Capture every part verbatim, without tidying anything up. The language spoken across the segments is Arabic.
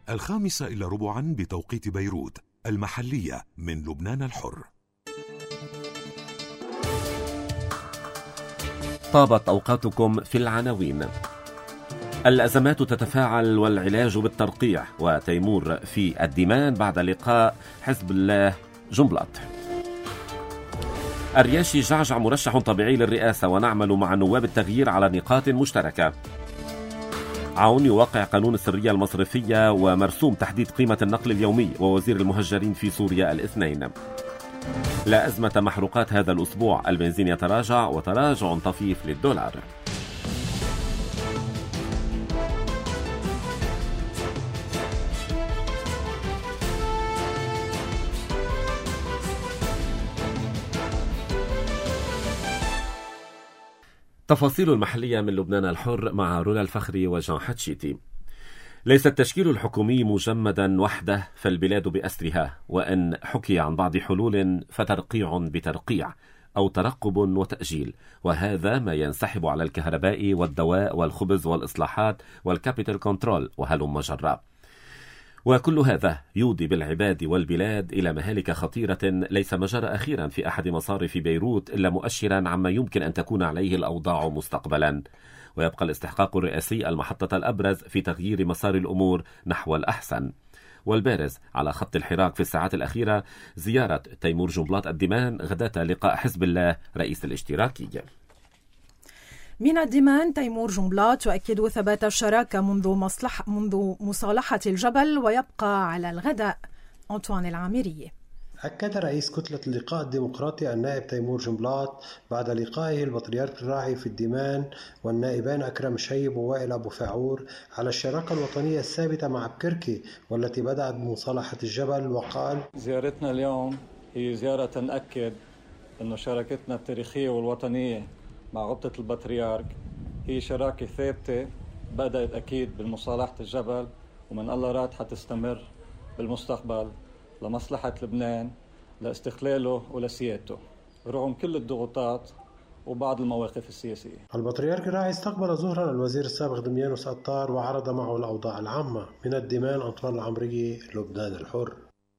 الخامسة إلى ربعا بتوقيت بيروت المحلية من لبنان الحر. طابت أوقاتكم في العناوين. الأزمات تتفاعل والعلاج بالترقيع، وتيمور في الديمان بعد لقاء حزب الله جنبلاط. الرياشي جعجع مرشح طبيعي للرئاسة، ونعمل مع نواب التغيير على نقاط مشتركة. عون يوقع قانون السرية المصرفية ومرسوم تحديد قيمة النقل اليومي، ووزير المهجرين في سوريا الاثنين. لا أزمة محروقات هذا الأسبوع، البنزين يتراجع وتراجع طفيف للدولار. تفاصيل المحلية من لبنان الحر مع رولا الفخري وجان حتشيتي. ليس التشكيل الحكومي مجمدا وحده، فالبلاد بأسرها، وإن حكي عن بعض حلول فترقيع بترقيع أو ترقب وتأجيل، وهذا ما ينسحب على الكهرباء والدواء والخبز والإصلاحات والكابيتال كنترول وهلم جرا. وكل هذا يودي بالعباد والبلاد إلى مهالك خطيرة ليس مجرى أخيرا في أحد مصارف بيروت إلا مؤشرا عما يمكن أن تكون عليه الأوضاع مستقبلا. ويبقى الاستحقاق الرئاسي المحطة الأبرز في تغيير مسار الأمور نحو الأحسن. والبارز على خط الحراك في الساعات الأخيرة زيارة تيمور جنبلاط الديمان غداة لقاء حزب الله رئيس الاشتراكي. من الديمان تيمور جنبلاط يؤكد ثبات الشراكة منذ مصلح منذ مصالحة الجبل، ويبقى على الغداء أنطوان العامري. أكد رئيس كتلة اللقاء الديمقراطي النائب تيمور جنبلاط بعد لقائه البطريرك الراعي في الديمان والنائبان أكرم شيب ووائل أبو فاعور على الشراكة الوطنية الثابتة مع بكركي والتي بدأت بمصالحة الجبل، وقال: زيارتنا اليوم هي زيارة تأكد أن شراكتنا التاريخية والوطنية مع غبطة البطريرك هي شراكة ثابتة بدأت أكيد بالمصالحة الجبل، ومن الله راد حتستمر بالمستقبل لمصلحة لبنان، لاستقلاله ولسيادته رغم كل الضغوطات وبعض المواقف السياسية. البطريرك الراعي استقبل ظهرا الوزير السابق دميانوس أطار وعرض معه الأوضاع العامة. من الديمان أنطوان العمري، لبنان الحر.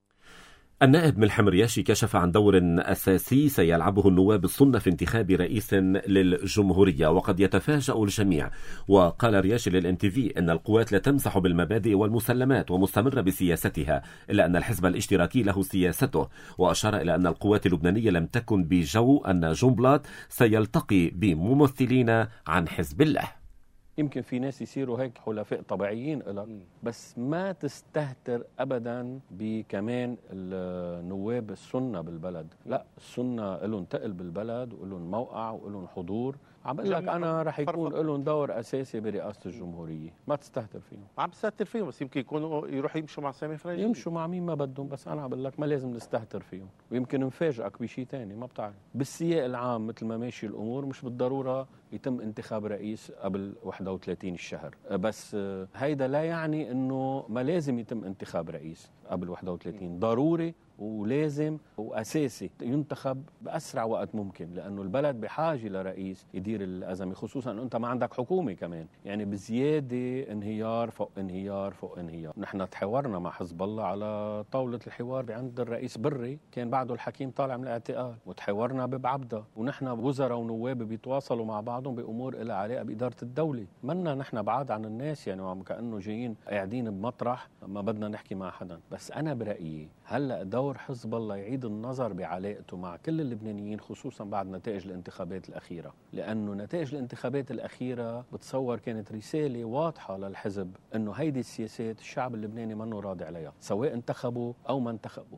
النائب ملحم الرياشي كشف عن دور أساسي سيلعبه النواب السنة في انتخاب رئيس للجمهورية، وقد يتفاجأ الجميع. وقال رياشي للإن تي في أن القوات لا تمسح بالمبادئ والمسلمات ومستمرة بسياستها، إلا أن الحزب الاشتراكي له سياسته. وأشار إلى أن القوات اللبنانية لم تكن بجو أن جنبلاط سيلتقي بممثلين عن حزب الله. يمكن في ناس يصيروا هيك حلفاء طبيعيين لك، بس ما تستهتر أبدا بكمان النواب السنة بالبلد. لا، السنة لهم تقل بالبلد ولهم موقع ولهم حضور. عم بقول لك أنا رح يكون لهم دور أساسي برئاسة الجمهورية، ما تستهتر فيهم. عم بستهتر فيهم، بس يمكن يكونوا يروحوا يمشوا مع سامي فريجي، يمشوا مع مين ما بدهم، بس أنا عم بقول لك ما لازم نستهتر فيهم، ويمكن نفاجئك بشيء تاني ما بتعرف. بالسياق العام مثل ما ماشي الأمور مش بالضرورة يتم انتخاب رئيس قبل واحد وثلاثين الشهر، بس هيدا لا يعني إنه ما لازم يتم انتخاب رئيس قبل واحد وثلاثين. ضروري ولازم وأساسي ينتخب بأسرع وقت ممكن، لأنه البلد بحاجة لرئيس يدير الأزمة، خصوصا أنه أنت ما عندك حكومة كمان، يعني بزيادة انهيار فوق انهيار فوق انهيار. نحن تحاورنا مع حزب الله على طاولة الحوار عند الرئيس بري، كان بعده الحكيم طالع من الاعتقال، وتحاورنا ببعبدة، ونحن وزراء ونواب بيتواصلوا مع بعضهم بأمور إلها علاقة بإدارة الدولة. منا نحن بعاد عن الناس، يعني كأنه جايين قاعدين بمطرح ما بدنا نحكي مع حدا. بس أنا برأيي هلأ دور حزب الله يعيد النظر بعلاقته مع كل اللبنانيين، خصوصا بعد نتائج الانتخابات الأخيرة، لأنه نتائج الانتخابات الأخيرة بتصور كانت رسالة واضحة للحزب أنه هيدي السياسات الشعب اللبناني منه راضي عليها، سواء انتخبوا أو ما انتخبوا.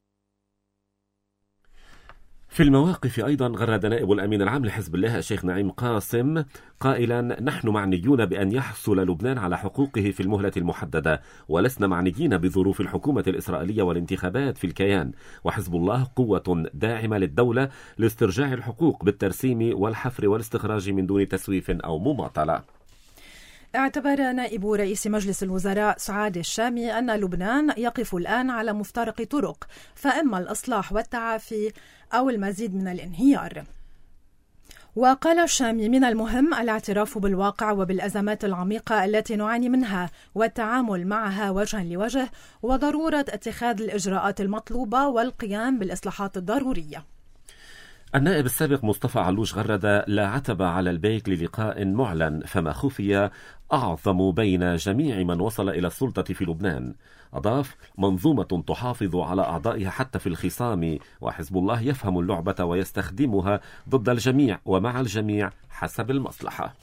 في المواقف أيضا غرد نائب الأمين العام لحزب الله الشيخ نعيم قاسم قائلا: نحن معنيون بأن يحصل لبنان على حقوقه في المهلة المحددة، ولسنا معنيين بظروف الحكومة الإسرائيلية والانتخابات في الكيان، وحزب الله قوة داعمة للدولة لاسترجاع الحقوق بالترسيم والحفر والاستخراج من دون تسويف أو مماطلة. اعتبر نائب رئيس مجلس الوزراء سعاد الشامي أن لبنان يقف الآن على مفترق طرق، فإما الإصلاح والتعافي أو المزيد من الانهيار. وقال الشامي: من المهم الاعتراف بالواقع وبالأزمات العميقة التي نعاني منها والتعامل معها وجها لوجه، وضرورة اتخاذ الإجراءات المطلوبة والقيام بالإصلاحات الضرورية. النائب السابق مصطفى علوش غرد: لا عتب على البيك للقاء معلن، فما خفي أعظم بين جميع من وصل إلى السلطة في لبنان. أضاف: منظومة تحافظ على أعضائها حتى في الخصام، وحزب الله يفهم اللعبة ويستخدمها ضد الجميع ومع الجميع حسب المصلحة.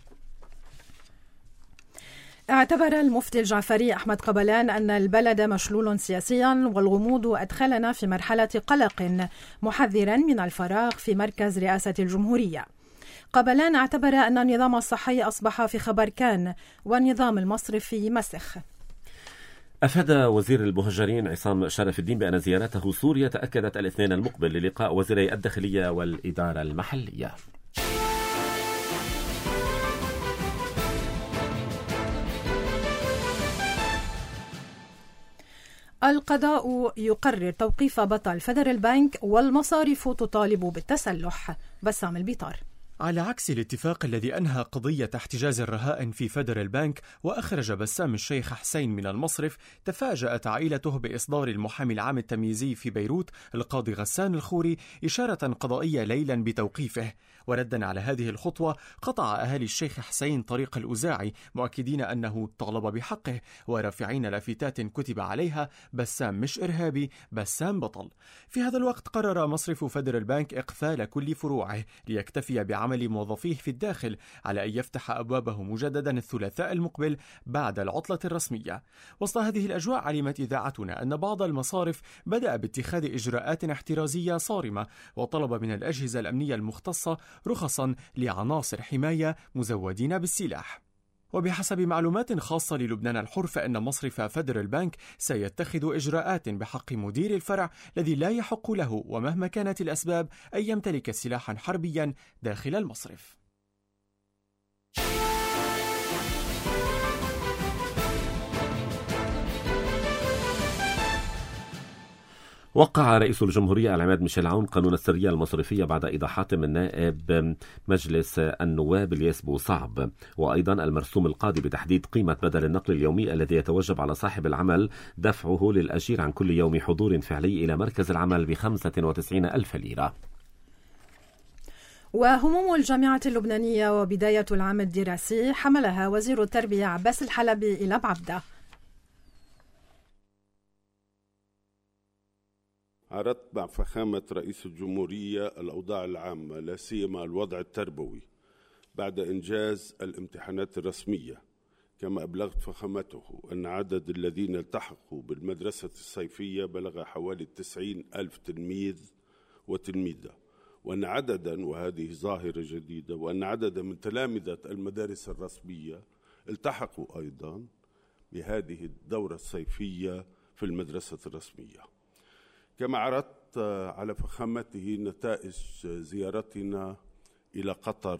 اعتبر المفتي الجعفري أحمد قبلان أن البلد مشلول سياسيا والغموض أدخلنا في مرحلة قلق، محذرا من الفراغ في مركز رئاسة الجمهورية. قبلان اعتبر أن النظام الصحي أصبح في خبر كان والنظام المصرفي مسخ. أفاد وزير المهجرين عصام شرف الدين بأن زيارته سوريا تأكدت الاثنين المقبل للقاء وزيري الداخلية والإدارة المحلية. القضاء يقرر توقيف بطل فدرال بنك والمصارف تطالب بالتسلح. بسام البيطار. على عكس الاتفاق الذي أنهى قضية احتجاز الرهائن في فدرال بنك وأخرج بسام الشيخ حسين من المصرف، تفاجأت عائلته بإصدار المحامي العام التمييزي في بيروت القاضي غسان الخوري إشارة قضائية ليلا بتوقيفه. وردا على هذه الخطوة قطع أهالي الشيخ حسين طريق الأوزاعي، مؤكدين أنه طالب بحقه ورافعين لافتات كتب عليها: بسام مش إرهابي، بسام بطل. في هذا الوقت قرر مصرف فدرال بنك إقفال كل فروعه ليكتفي بعمل موظفيه في الداخل، على أن يفتح أبوابه مجددا الثلاثاء المقبل بعد العطلة الرسمية. وسط هذه الأجواء علمت إذاعتنا أن بعض المصارف بدأ باتخاذ إجراءات احترازية صارمة، وطلب من الأجهزة الأمنية المختصة رخصا لعناصر حماية مزودين بالسلاح. وبحسب معلومات خاصة للبنان الحر، فإن مصرف فدرال بنك سيتخذ إجراءات بحق مدير الفرع الذي لا يحق له ومهما كانت الأسباب أن يمتلك سلاحا حربيا داخل المصرف. وقع رئيس الجمهورية العماد ميشيل عون قانون السرية المصرفية بعد إيضاحات من نائب مجلس النواب الياس بوصعب، وأيضا المرسوم القاضي بتحديد قيمة بدل النقل اليومي الذي يتوجب على صاحب العمل دفعه للأجير عن كل يوم حضور فعلي إلى مركز العمل بخمسة وتسعين ألف ليرة. وهموم الجامعة اللبنانية وبداية العام الدراسي حملها وزير التربية عباس الحلبي إلى بعبدة. عرضت مع فخامة رئيس الجمهورية الأوضاع العامة، لا سيما الوضع التربوي بعد إنجاز الامتحانات الرسمية، كما أبلغت فخامته أن عدد الذين التحقوا بالمدرسة الصيفية بلغ حوالي تسعين ألف تلميذ وتلميذة، وأن عددا، وهذه ظاهرة جديدة، وأن عددا من تلامذة المدارس الرسمية التحقوا أيضا بهذه الدورة الصيفية في المدرسة الرسمية. كما عرضت على فخامته نتائج زيارتنا إلى قطر،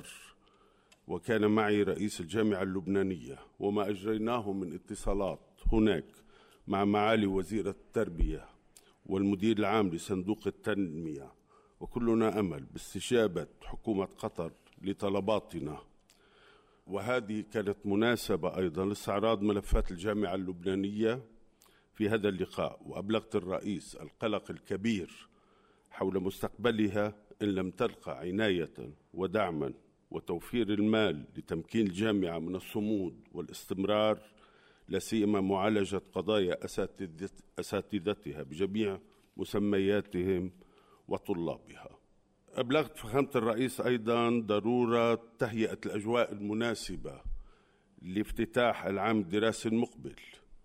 وكان معي رئيس الجامعة اللبنانية، وما أجريناه من اتصالات هناك مع معالي وزير التربية والمدير العام لصندوق التنمية، وكلنا أمل باستجابة حكومة قطر لطلباتنا. وهذه كانت مناسبة أيضا لاستعراض ملفات الجامعة اللبنانية في هذا اللقاء، وأبلغت الرئيس القلق الكبير حول مستقبلها إن لم تلقى عناية ودعما وتوفير المال لتمكين الجامعة من الصمود والاستمرار، لا سيما معالجة قضايا أساتذتها بجميع مسمياتهم وطلابها. أبلغت فخامة الرئيس أيضا ضرورة تهيئة الأجواء المناسبة لافتتاح العام الدراسي المقبل،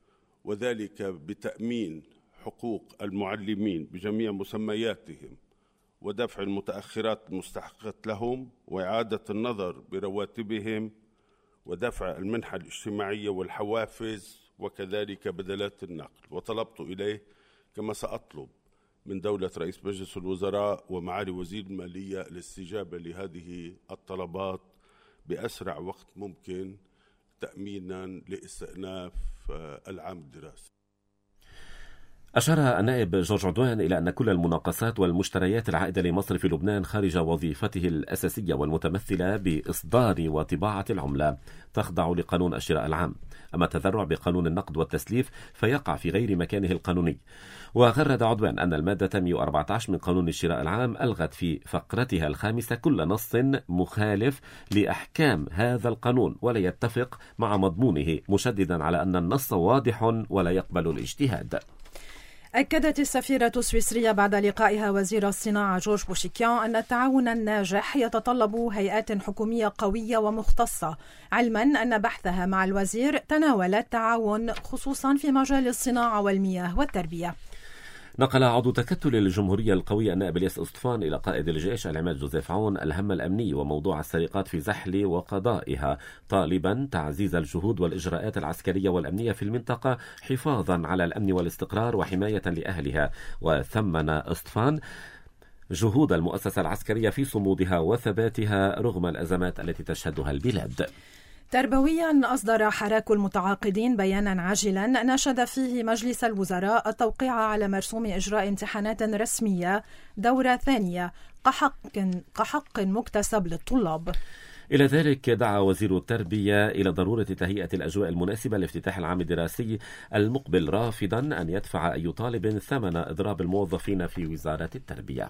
وذلك بتأمين حقوق المعلمين بجميع مسمياتهم ودفع المتأخرات المستحقة لهم وإعادة النظر برواتبهم ودفع المنحة الاجتماعية والحوافز وكذلك بدلات النقل. وطلبت إليه كما سأطلب من دولة رئيس مجلس الوزراء ومعالي وزير المالية الاستجابة لهذه الطلبات بأسرع وقت ممكن تأمينا لاستئناف العام الدراسي. أشار النائب جورج عدوان إلى أن كل المناقصات والمشتريات العائدة لمصرف لبنان خارج وظيفته الأساسية والمتمثلة بإصدار وطباعة العملة تخضع لقانون الشراء العام، أما التذرع بقانون النقد والتسليف فيقع في غير مكانه القانوني. وغرد عدوان أن المادة مئة وأربعة عشر من قانون الشراء العام ألغت في فقرتها الخامسة كل نص مخالف لأحكام هذا القانون ولا يتفق مع مضمونه، مشددا على أن النص واضح ولا يقبل الاجتهاد. أكدت السفيرة السويسرية بعد لقائها وزير الصناعة جورج بوشيكيان أن التعاون الناجح يتطلب هيئات حكومية قوية ومختصة، علما أن بحثها مع الوزير تناول التعاون خصوصا في مجال الصناعة والمياه والتربية. نقل عضو تكتل الجمهورية القوي النائب الياس اسطفان إلى قائد الجيش العماد جوزيف عون الهم الأمني وموضوع السرقات في زحل وقضائها، طالبا تعزيز الجهود والإجراءات العسكرية والأمنية في المنطقة حفاظا على الأمن والاستقرار وحماية لأهلها. وثمن اسطفان جهود المؤسسة العسكرية في صمودها وثباتها رغم الأزمات التي تشهدها البلاد. تربويا أصدر حراك المتعاقدين بيانا عاجلا ناشد فيه مجلس الوزراء التوقيع على مرسوم إجراء امتحانات رسمية دورة ثانية كحق, كحق مكتسب للطلاب. إلى ذلك دعا وزير التربية إلى ضرورة تهيئة الأجواء المناسبة لافتتاح العام الدراسي المقبل، رافضا أن يدفع أي طالب ثمن إضراب الموظفين في وزارة التربية.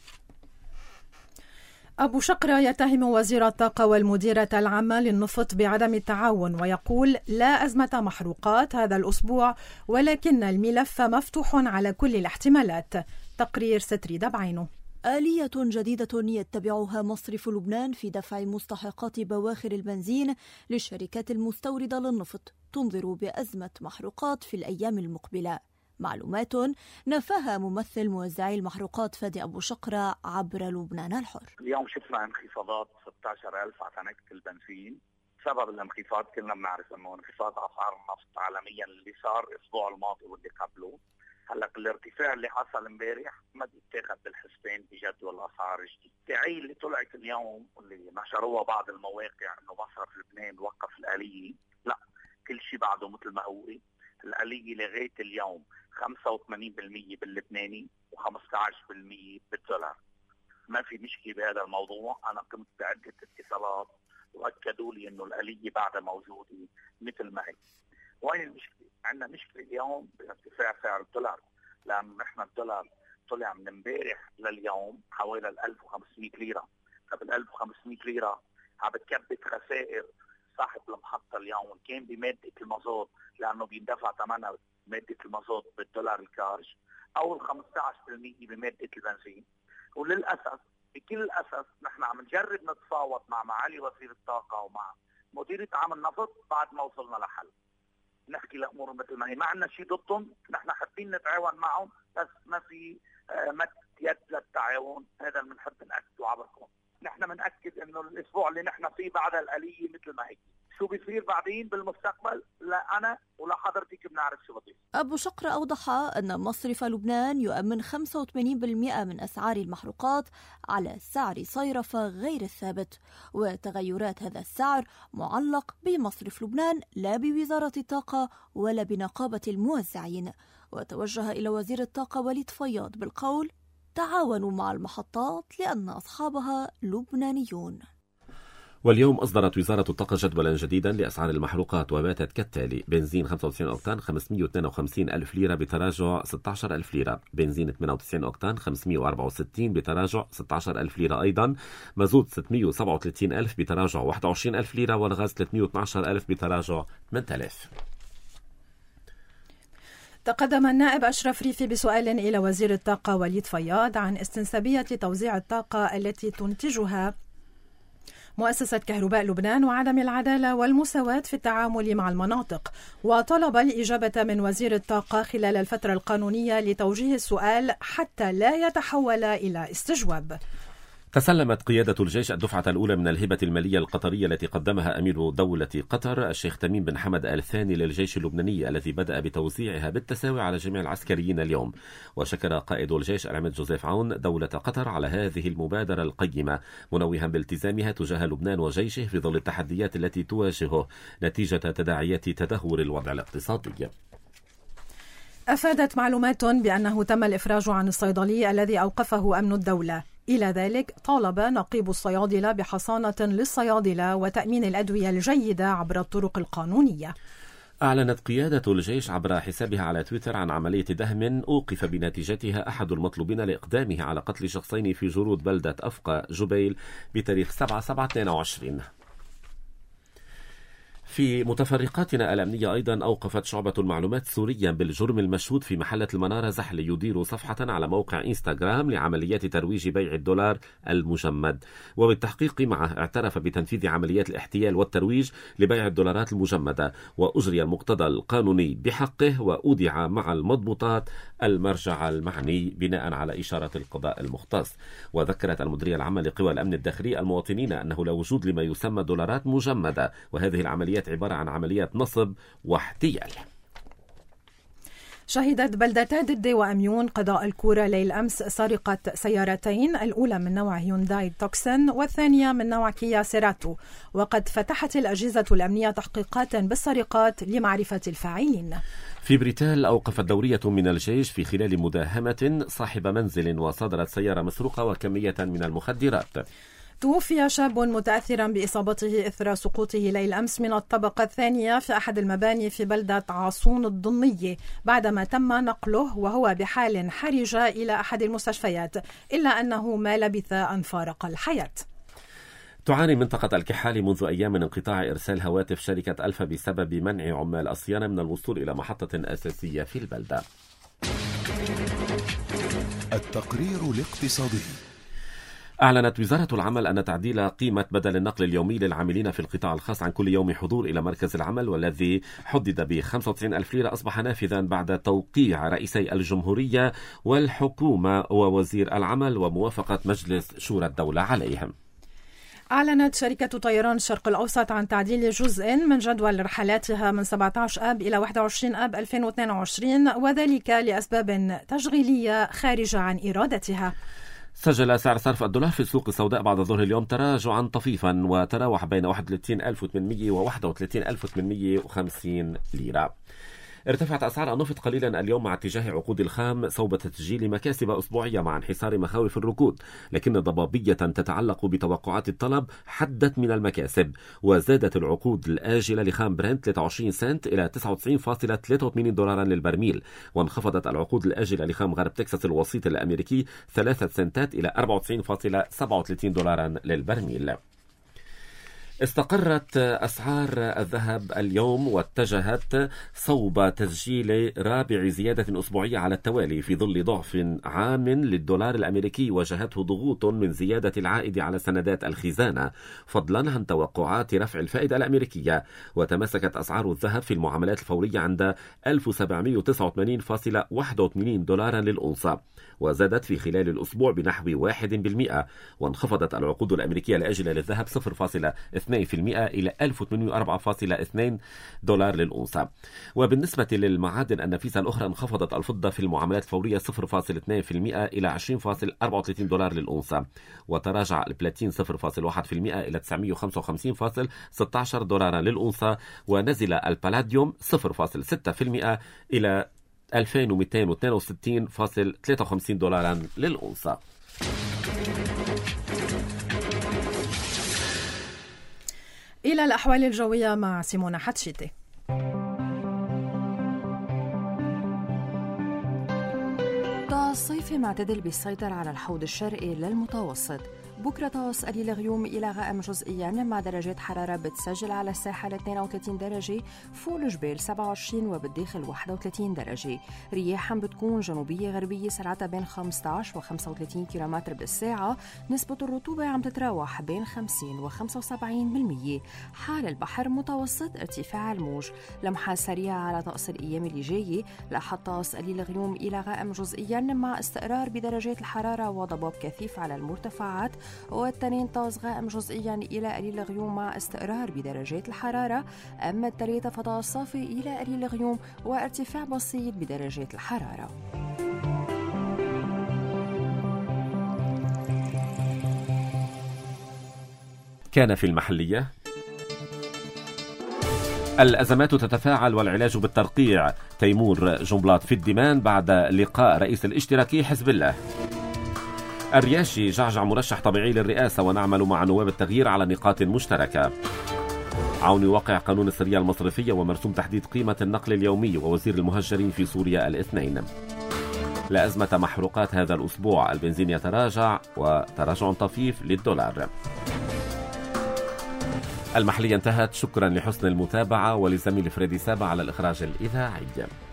أبو شقرة يتهم وزير الطاقة والمديرة العامة للنفط بعدم التعاون ويقول لا أزمة محروقات هذا الأسبوع ولكن الملف مفتوح على كل الاحتمالات. تقرير ستريدة بعينه. آلية جديدة يتبعها مصرف لبنان في دفع مستحقات بواخر البنزين للشركات المستوردة للنفط تنذر بأزمة محروقات في الأيام المقبلة. معلومات نفاها ممثل موزعي المحروقات فادي أبو شقرة عبر لبنان الحر. اليوم شفنا انخفاضات ستة عشر ألف على تنكة البنزين. سبب الانخفاض كلنا بنعرف انه انخفاض اسعار النفط عالميا اللي صار الاسبوع الماضي واللي قبله. هلا الارتفاع اللي حصل امبارح ما بيتاخذ بالحسبان بجدول الاسعار الجديد. الدعايه اللي طلعت اليوم واللي نشروها بعض المواقع انه مصرف لبنان وقف الآلية، لا، كل شيء بعده مثل ما هو. الآلية لغايه اليوم خمسة وثمانين بالمئة باللبناني وخمسة عشر بالمئة بالدولار. ما في مشكله بهذا الموضوع. انا كنت بعده اتصالات واكدوا لي انه الآلية بعدها موجوده مثل ما هي. وين المشكله؟ عندنا مشكله اليوم بارتفاع سعر الدولار، لانه نحن الدولار طلع من امبارح لليوم حوالي ألف وخمسمئة ليره. طب ال ألف وخمسمئة ليره عم بتكبد خسائر صاحب المحطه اليوم، كان بماده المازوت لانه بيندفع ثمنها ماده المازوت بالدولار الكارج، او ال خمسة عشر بالمئة بماده البنزين. وللاسف بكل الاسف نحن عم نجرب نتفاوض مع معالي وزير الطاقه ومع مديريه عام النفط بعد ما وصلنا لحل. نحكي الامور مثل ما هي، ما عندنا شيء ضدهم، نحن حابين نتعاون معهم بس ما في مد يد للتعاون. هذا اللي بنحب ناكده عبركم. نحن بنأكد انه الاسبوع اللي نحن فيه بعد الآلية مثل ما هي. شو بيصير بعدين بالمستقبل لا انا ولا حضرتك بنعرف شو بصير. أبو شقرة أوضح أن مصرف لبنان يؤمن خمسة وثمانين بالمئة من أسعار المحروقات على سعر صيرفة غير الثابت، وتغيرات هذا السعر معلق بمصرف لبنان لا بوزارة الطاقة ولا بنقابة الموزعين. وتوجه إلى وزير الطاقة وليد فياض بالقول تعاونوا مع المحطات لأن أصحابها لبنانيون. واليوم أصدرت وزارة الطاقة جدولا جديدا لأسعار المحروقات وباتت كالتالي: بنزين خمسة وتسعين أوكتان خمسمئة واثنين وخمسين ألف ليرة بتراجع ستة عشر ألف ليرة، بنزين ثمانية وتسعين أوكتان خمسمئة وأربعة وستين بتراجع ستة عشر ألف ليرة أيضا، مازوت ستمئة وسبعة وثلاثين ألف بتراجع واحد وعشرين ألف ليرة، والغاز ثلاثمئة واثني عشر ألف بتراجع ثمانية آلاف. تقدم النائب أشرف ريفي بسؤال إلى وزير الطاقة وليد فياض عن استنسابية توزيع الطاقة التي تنتجها مؤسسة كهرباء لبنان وعدم العدالة والمساواة في التعامل مع المناطق، وطلب الإجابة من وزير الطاقة خلال الفترة القانونية لتوجيه السؤال حتى لا يتحول إلى استجواب. تسلمت قيادة الجيش الدفعة الأولى من الهبة المالية القطرية التي قدمها أمير دولة قطر الشيخ تميم بن حمد آل ثاني للجيش اللبناني الذي بدأ بتوزيعها بالتساوي على جميع العسكريين اليوم. وشكر قائد الجيش العماد جوزيف عون دولة قطر على هذه المبادرة القيمة، منوها بالتزامها تجاه لبنان وجيشه في ظل التحديات التي تواجهه نتيجة تداعيات تدهور الوضع الاقتصادي. أفادت معلومات بأنه تم الإفراج عن الصيدلي الذي أوقفه أمن الدولة. إلى ذلك طالب نقيب الصيادلة بحصانة للصيادلة وتأمين الأدوية الجيدة عبر الطرق القانونية. أعلنت قيادة الجيش عبر حسابها على تويتر عن عملية دهم أوقف بنتيجتها أحد المطلوبين لإقدامه على قتل شخصين في جرود بلدة أفقى جبيل بتاريخ سبعة سبعة اثنين وعشرين. في متفرقاتنا الأمنية أيضا أوقفت شعبة المعلومات سوريا بالجرم المشهود في محلة المنارة زحل يدير صفحة على موقع إنستغرام لعمليات ترويج بيع الدولار المجمد، وبالتحقيق معه اعترف بتنفيذ عمليات الاحتيال والترويج لبيع الدولارات المجمدة، وأجري المقتضى القانوني بحقه وأودع مع المضبوطات المرجع المعني بناء على إشارة القضاء المختص. وذكرت المديرية العامة لقوى الأمن الداخلي المواطنين أنه لا وجود لما يسمى دولارات مجمدة، وهذه العمليات عبارة عن عمليات نصب واحتيال. شهدت بلدتا ددي وأميون قضاء الكورة ليل أمس سرقة سيارتين، الأولى من نوع هيونداي توكسن والثانية من نوع كيا سيراتو، وقد فتحت الأجهزة الأمنية تحقيقات بالسرقات لمعرفة الفاعلين. في بريتال أوقفت دورية من الجيش في خلال مداهمة صاحب منزل وصدرت سيارة مسروقة وكمية من المخدرات. توفي شاب متأثرا بإصابته إثر سقوطه ليل أمس من الطبقة الثانية في أحد المباني في بلدة عاصون الضنية بعدما تم نقله وهو بحال حرجة إلى أحد المستشفيات، إلا أنه ما لبث أن فارق الحياة. تعاني منطقة الكحال منذ أيام من انقطاع إرسال هواتف شركة ألفا بسبب منع عمال الصيانة من الوصول إلى محطة أساسية في البلدة. التقرير الاقتصادي. أعلنت وزارة العمل أن تعديل قيمة بدل النقل اليومي للعاملين في القطاع الخاص عن كل يوم حضور إلى مركز العمل، والذي حدد ب خمسة وتسعين ألف ليرة، أصبح نافذا بعد توقيع رئيسي الجمهورية والحكومة ووزير العمل وموافقة مجلس شورى الدولة عليهم. أعلنت شركة طيران الشرق الأوسط عن تعديل جزء من جدول رحلاتها من سبعة عشر آب إلى واحد وعشرين آب ألفين واثنين وعشرين، وذلك لأسباب تشغيلية خارجة عن إرادتها. سجل سعر صرف الدولار في السوق السوداء بعد ظهر اليوم تراجعا طفيفا وتراوح بين واحد وثلاثين ألف وثمانمئة وواحد وثلاثين ألف وثمانمئة وخمسين ليرة. ارتفعت أسعار النفط قليلا اليوم مع اتجاه عقود الخام صوب تسجيل مكاسب أسبوعية مع انحسار مخاوف الركود، لكن ضبابية تتعلق بتوقعات الطلب حدت من المكاسب، وزادت العقود الآجلة لخام برنت ثلاثة وعشرين سنت إلى تسعة وتسعين فاصلة ثلاثة وثمانين دولارا للبرميل، وانخفضت العقود الآجلة لخام غرب تكساس الوسيط الأمريكي ثلاثة سنتات إلى أربعة وتسعين فاصلة سبعة وثلاثين دولارا للبرميل. استقرت أسعار الذهب اليوم واتجهت صوب تسجيل رابع زيادة أسبوعية على التوالي في ظل ضعف عام للدولار الأمريكي واجهته ضغوط من زيادة العائد على سندات الخزانة فضلا عن توقعات رفع الفائدة الأمريكية. وتمسكت أسعار الذهب في المعاملات الفورية عند ألف وسبعمئة وتسعة وثمانين فاصلة واحد وثمانين دولارا للأونصة، وزادت في خلال الأسبوع بنحو واحد بالمئة، وانخفضت العقود الأمريكية الآجلة للذهب صفر فاصلة اثنين بالمئة إلى ألف وثمانمئة وأربعة فاصلة اثنين دولار للأونصة. وبالنسبة للمعادن النفيسة الأخرى انخفضت الفضة في المعاملات الفورية صفر فاصلة اثنين بالمئة إلى عشرين فاصلة أربعة وثلاثين دولار للأونصة، وتراجع البلاتين صفر فاصلة واحد بالمئة إلى تسعمئة وخمسة وخمسين فاصلة ستة عشر دولارا للأونصة، ونزل البالاديوم صفر فاصلة ستة بالمئة إلى ألفين ومئتين واثنين وستين فاصلة ثلاثة وخمسين دولارا للأونصة. إلى الأحوال الجوية مع سيمونا حتشيتي. طقس صيفي معتدل بيسيطر على الحوض الشرقي للمتوسط. بكرة طقس قليل غيوم إلى غائم جزئيا مع درجات حرارة بتسجل على الساحل اثنين وثلاثين درجة، فوق الجبال سبعة وعشرين وبالداخل واحد وثلاثين درجة. رياحا بتكون جنوبية غربية سرعتها بين خمسة عشر وخمسة وثلاثين كيلومتر بالساعة. نسبة الرطوبة عم تتراوح بين خمسين وخمسة وسبعين بالمية. حال البحر متوسط ارتفاع الموج. لمحة سريعة على طقس الأيام اللي جاية. لأحد طقس قليل غيوم إلى غائم جزئيا مع استقرار بدرجات الحرارة وضباب كثيف على المرتفعات، والتنين طقس غائم جزئيا إلى قليل غيوم مع استقرار بدرجات الحرارة. أما الثلاثة فطقس صافي إلى قليل غيوم وارتفاع بسيط بدرجات الحرارة. كان في المحلية الأزمات تتفاعل والعلاج بالترقيع، تيمور جنبلاط في الدمان بعد لقاء رئيس الاشتراكي حزب الله. الرياشي جعجع مرشح طبيعي للرئاسة ونعمل مع نواب التغيير على نقاط مشتركة. عون يوقع قانون السرية المصرفية ومرسوم تحديد قيمة النقل اليومي ووزير المهجرين في سوريا الاثنين. لا أزمة محروقات هذا الأسبوع، البنزين يتراجع وتراجع طفيف للدولار. المحلية انتهت، شكرا لحسن المتابعة ولزميل فريدي سابا على الإخراج الإذاعي.